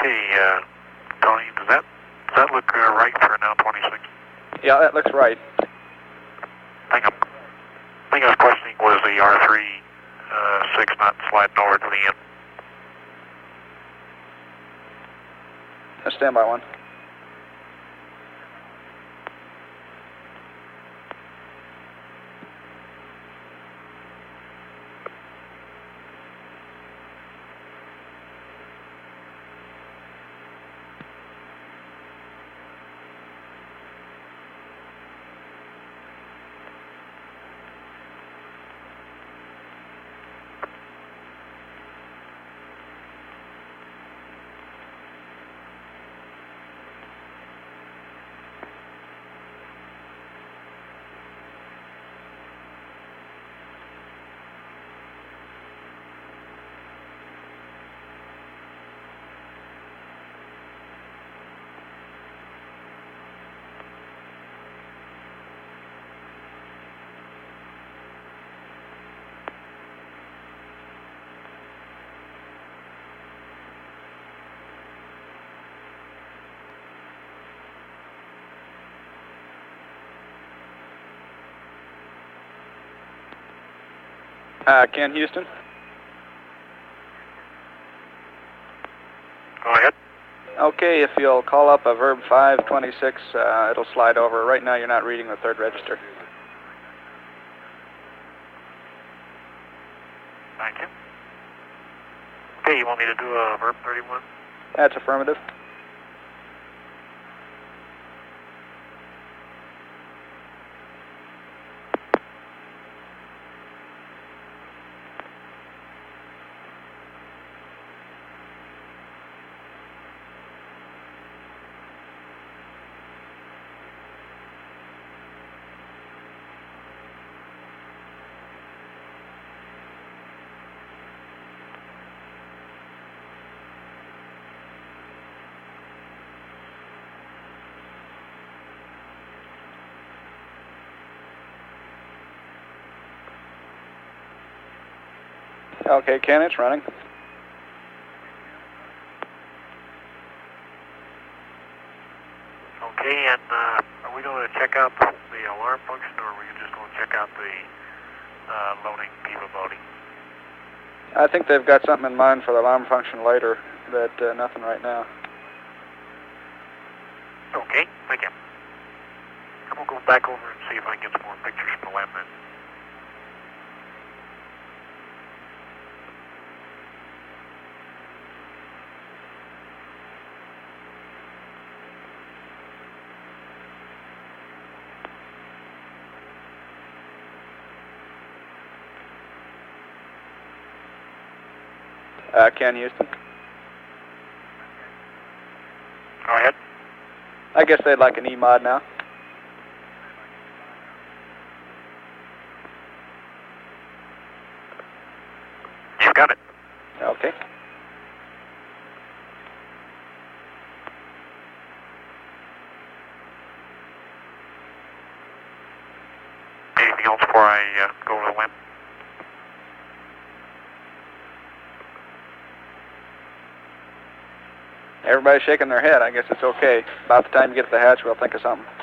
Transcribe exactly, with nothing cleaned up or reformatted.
Okay, uh, Tony, does that does that look uh, right for now twenty-six? Yeah, that looks right. I think, I'm, I think I was questioning was the R three uh, six not sliding over to the end. Let's stand by one. Uh, Ken Houston? Go ahead. Okay, if you'll call up a Verb five twenty-six, uh, it'll slide over. Right now you're not reading the third register. Thank you. Okay, you want me to do a Verb thirty-one? That's affirmative. Okay, Ken, it's running. Okay, and uh, are we going to check out the, the alarm function, or are we just going to check out the uh, loading capability? I think they've got something in mind for the alarm function later, but uh, nothing right now. Okay, thank you. I'm going to go back over and see if I can get some more pictures from the lab then. Uh, Ken Houston? Go ahead. I guess they'd like an E mod now. You got it. Okay. Anything else before I uh, go over the limb? Everybody's shaking their head. I guess it's okay. About the time you get to the hatch, we'll think of something.